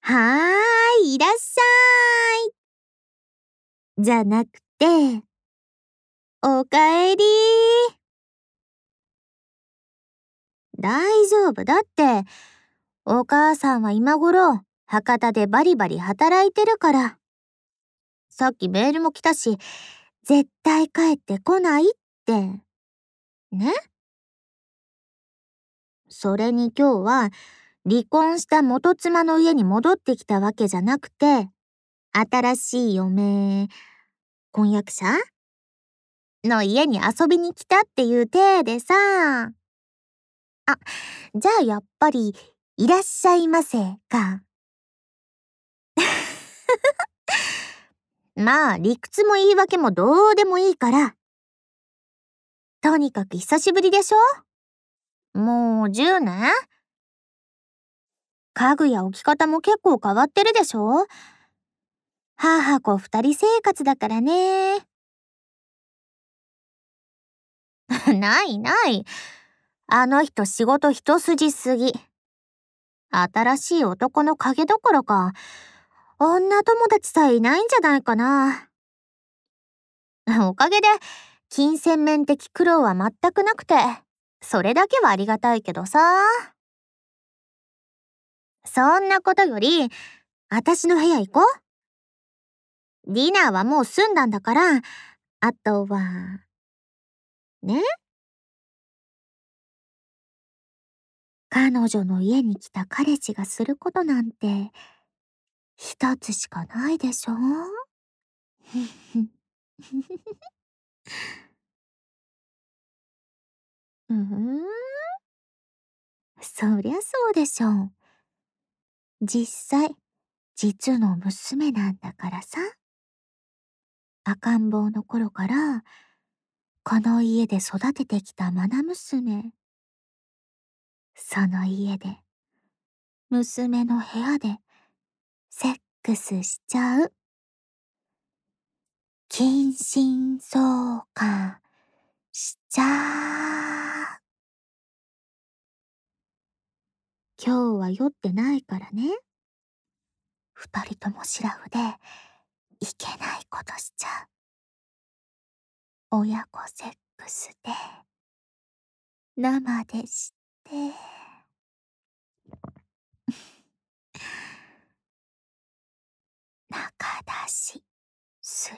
はーい、いらっしゃい。じゃなくて、おかえり。大丈夫だって。お母さんは今頃、博多でバリバリ働いてるから。さっきメールも来たし、絶対帰ってこないって。ね。それに今日は、離婚した元妻の家に戻ってきたわけじゃなくて、新しい婚約者の家に遊びに来たっていう体でさ。あ、じゃあやっぱり、いらっしゃいませか。まあ、理屈も言い訳もどうでもいいから。とにかく久しぶりでしょ？もう10年？家具や置き方も結構変わってるでしょ？母子二人生活だからね。ないない。あの人仕事一筋すぎ。新しい男の影どころか、女友達さえいないんじゃないかな。おかげで、金銭面的苦労は全くなくて、それだけはありがたいけどさ。そんなことより、私の部屋行こう。ディナーはもう済んだんだから、あとは、ね？彼女の家に来た彼氏がすることなんて、一つしかないでしょ？うん、そりゃそうでしょう。実際、実の娘なんだからさ。赤ん坊の頃から、この家で育ててきた愛娘。その家で、娘の部屋で、セックスしちゃう。近親相関しちゃう。今日は酔ってないからね。二人ともシラフで、いけないことしちゃう。親子セックスで、生でして、仲出しする。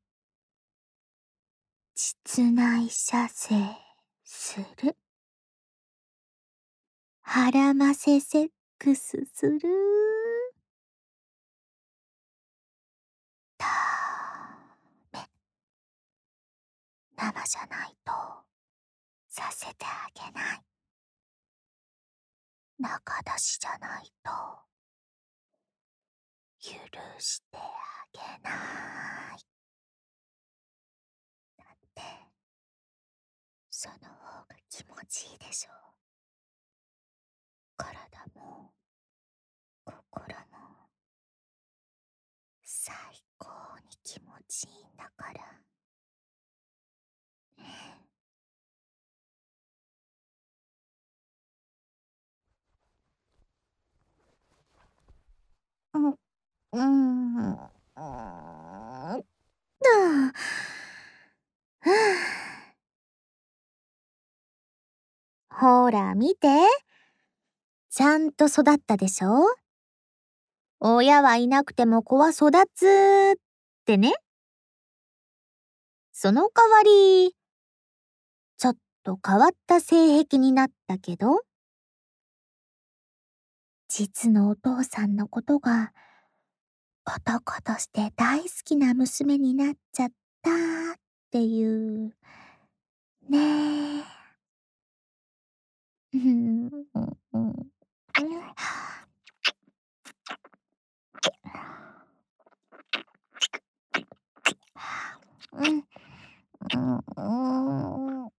膣内射精する。腹ませセックスする。ダメ。生じゃないとさせてあげない。仲出しじゃないと許してあげない。だってその方が気持ちいいでしょ。体も心も最高に気持ちいいんだから。うん、ほら見て。ちゃんと育ったでしょ？親はいなくても子は育つってね。その代わり、ちょっと変わった性癖になったけど、実のお父さんのことが男として大好きな娘になっちゃったっていう、ねえ。うんうん。うんうんうん。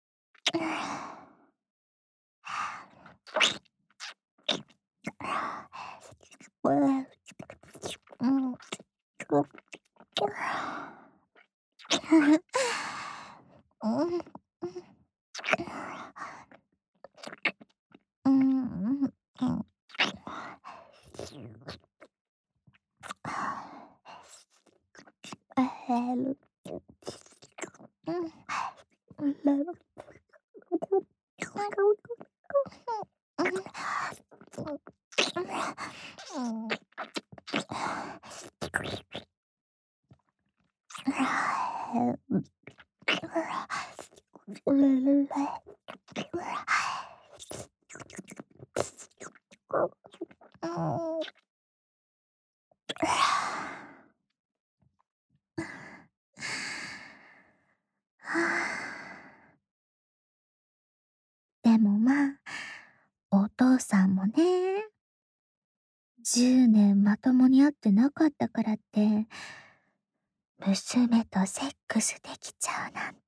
でもまあ、お父さんもね、10年まともに会ってなかったからって、娘とセックスできちゃうなんて、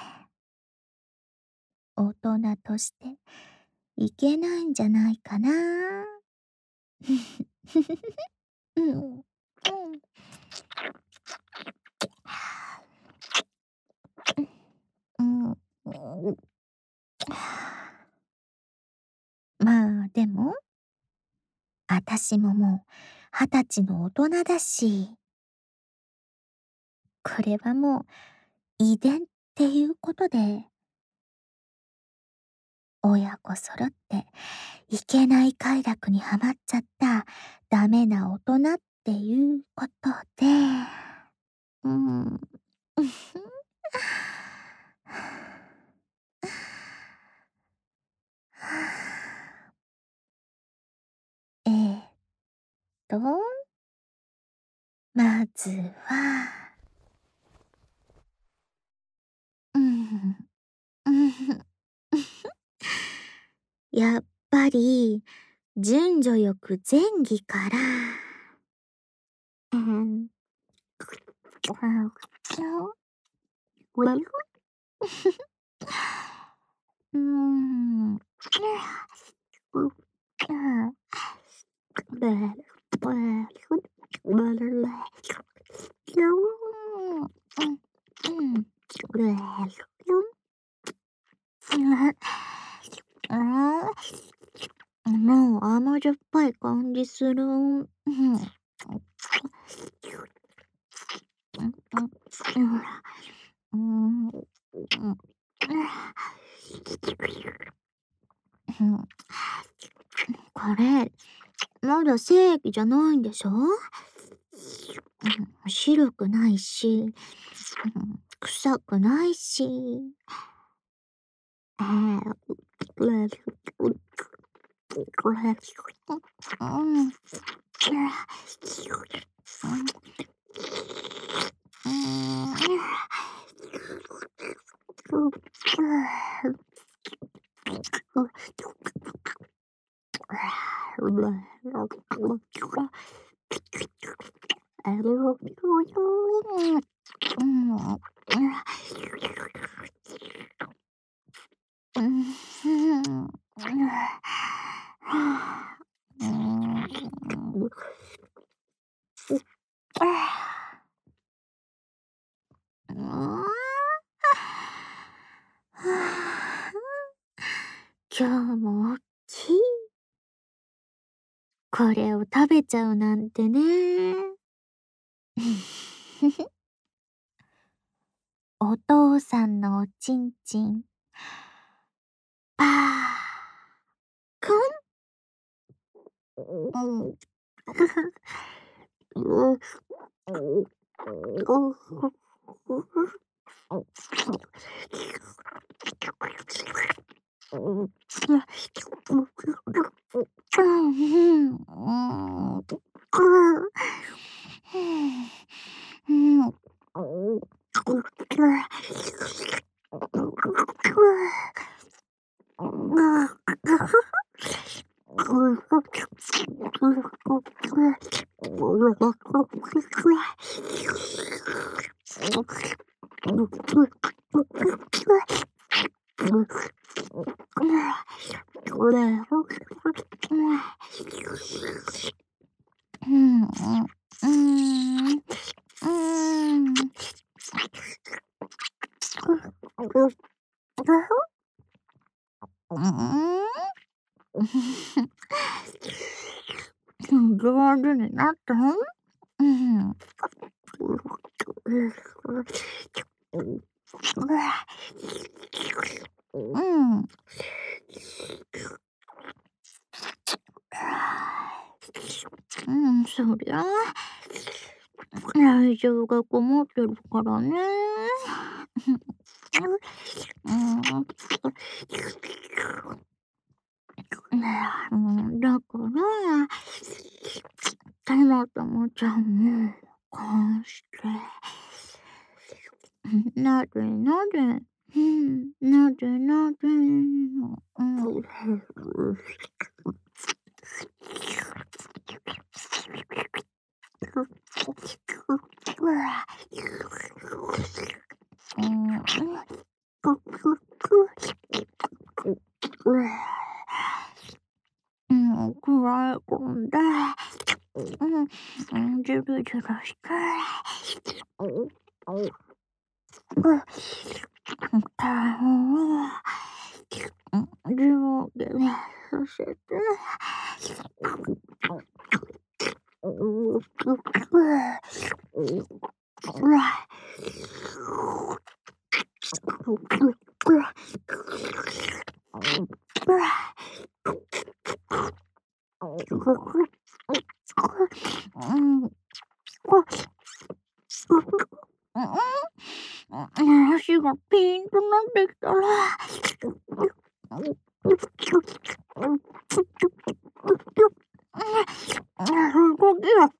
大人としていけないんじゃないかな。うん。うん。うん。まあ、でも、あたしももう20歳の大人だし、これはもう遺伝っていうことで、親子揃っていけない快楽にはまっちゃったダメな大人っていうことで、うん。えーっと、まずは、うん、うん、やっぱり、順序よく前儀から、うん、うん、もう甘じょっぱい感じする。うん。うん。うん。これ、まだ正規じゃないんでしょ？白くないし、臭くないし。今日もおっきい。これを食べちゃうなんてね。お父さんのおちんちん、パーくん。上手になったん？ うん。うん、そりゃ、愛情がこもってるからね。うん。だから、たまたまちゃんも、こうして、なでなで、なでなで、くらい込んで、ジュルジュルして、上下させて、足がピーンとなってきたら、動きが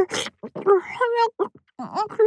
早く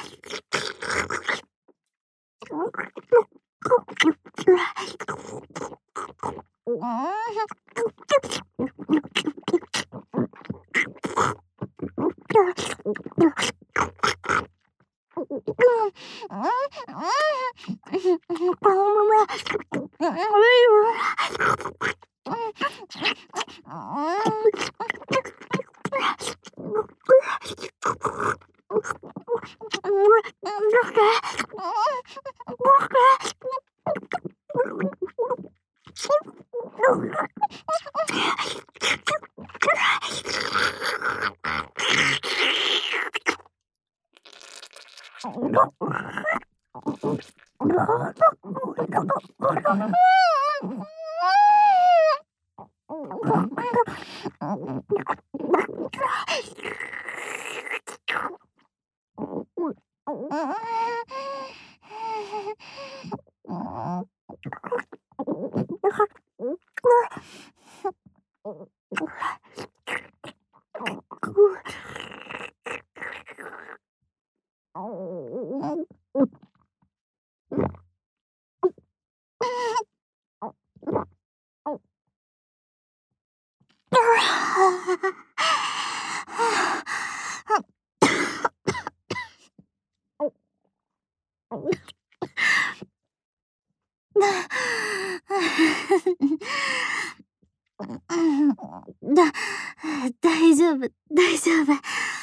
だ、大丈夫、大丈夫。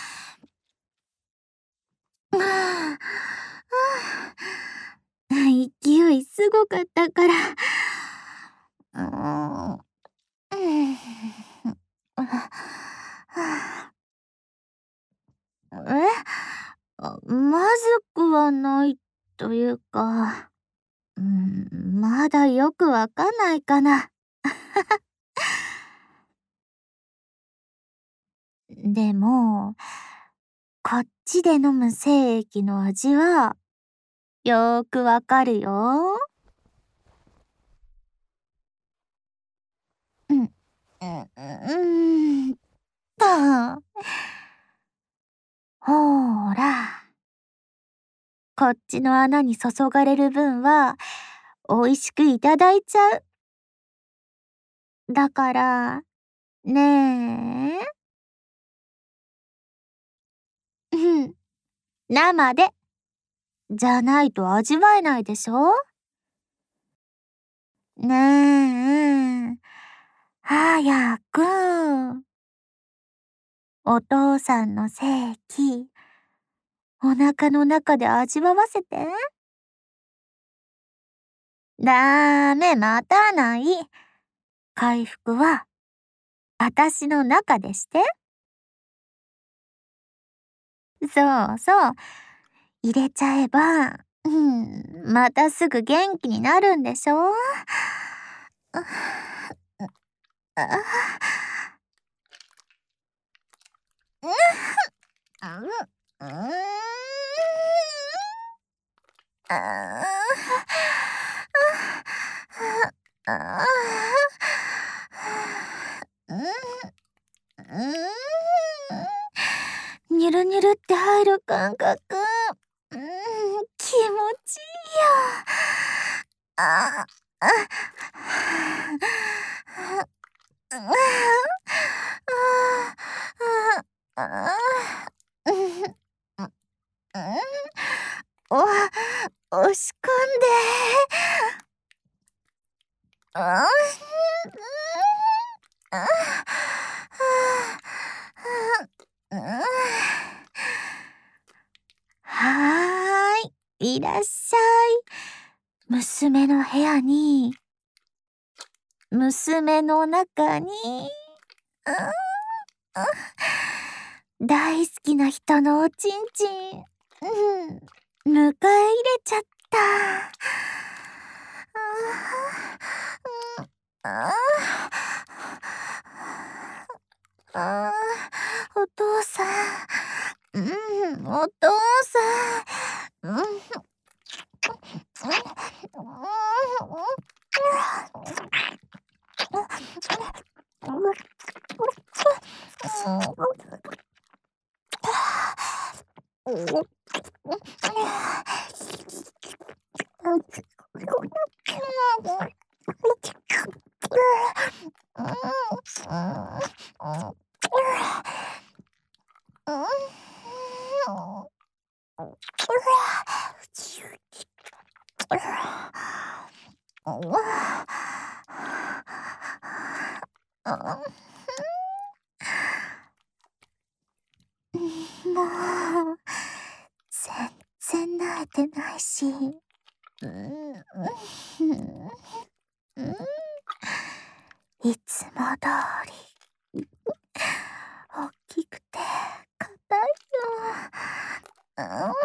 勢いすごかったから。まずくはないというか、まだよくわかんないかな。でも、こっちで飲む精液の味は、よーくわかるよ。うん、と。ほーら。こっちの穴に注がれる分は、美味しくいただいちゃう。だから、ねえ。生で。じゃないと味わえないでしょ？ねえ。早く。お父さんの精液、お腹の中で味わわせて。ダメ、待たない。回復は、あたしの中でして。そうそう。 入れちゃえば、またすぐ元気になるんでしょ。ニュルニュルって入る感覚、気持ちいいよ。ああ、お押し込んで。はーい、いらっしゃい。娘の部屋に、娘の中に、大好きな人のおちんちん、迎え入れちゃった。お父さん、お父さん、もう、全然慣れてないし、いつも通り、大きくて硬いよ。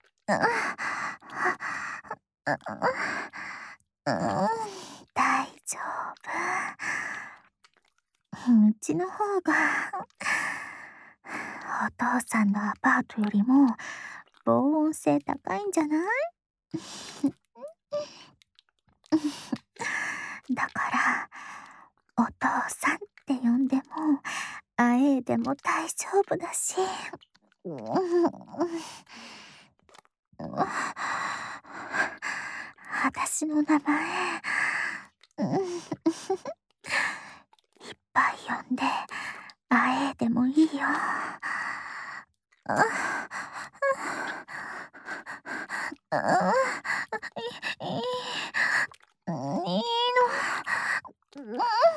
大丈夫。うちの方が、お父さんのアパートよりも防音性高いんじゃない？だから、お父さんって呼んでも、あえでも大丈夫だし。私の名前、いっぱい呼んで、あえでもいいよ。いいの。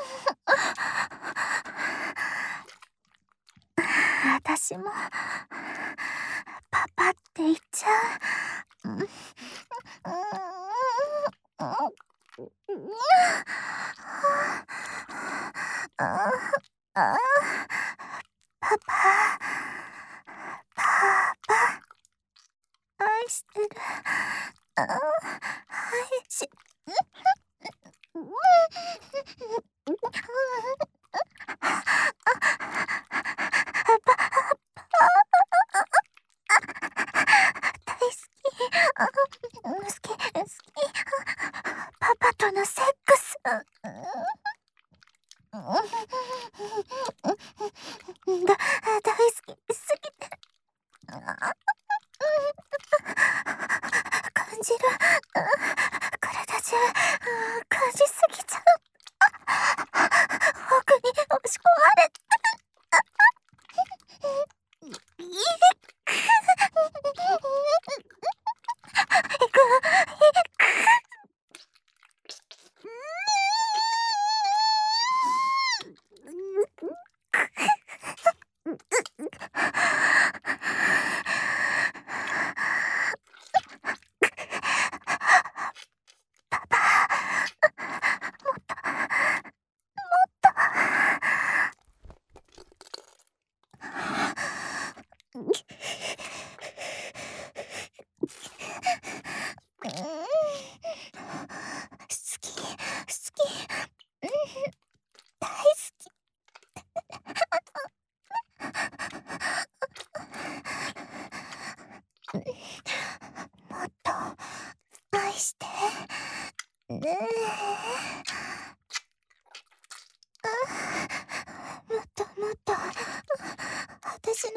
私も、パパって言っちゃう。パパ、パパ、愛してる。愛し、大好き。好き。パパとのセックス。大好きすぎて。感じる。体中、感じすぎちゃう。奥に押し込まれて。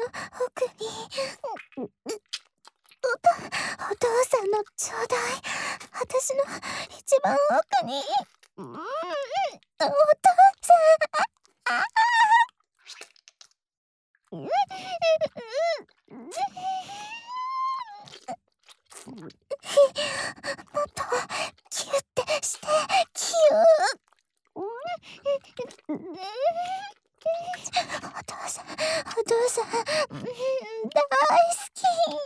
奥に。お父さんのちょうだい。私の一番奥に。お父さん。もっとキュッてして、キュー。お父さん、お父さん、大好き。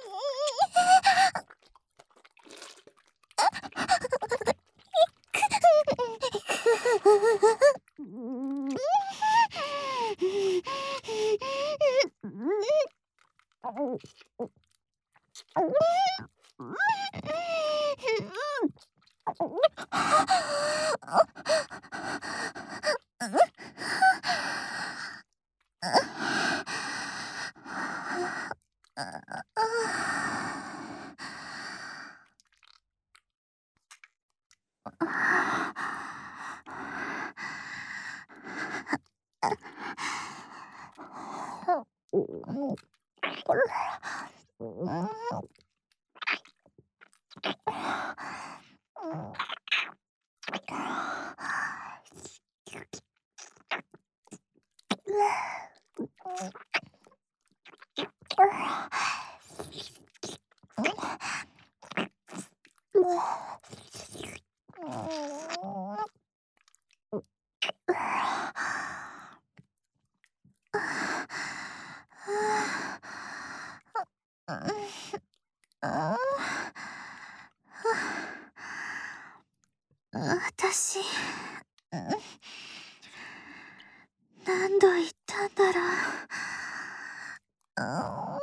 私、何度言ったんだろう。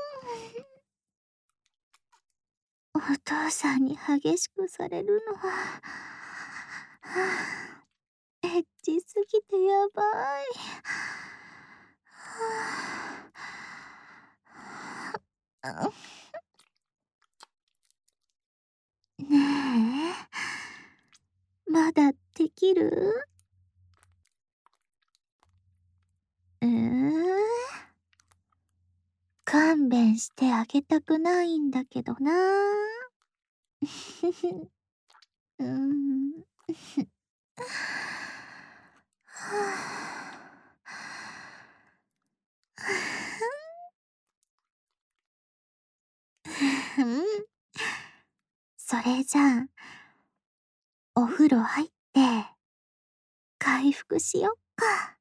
お父さんに激しくされるのは、エッチすぎてやばい。ねえ、まだできる？勘弁してあげたくないんだけどな。うーん。それじゃあ、お風呂入って回復しよっか。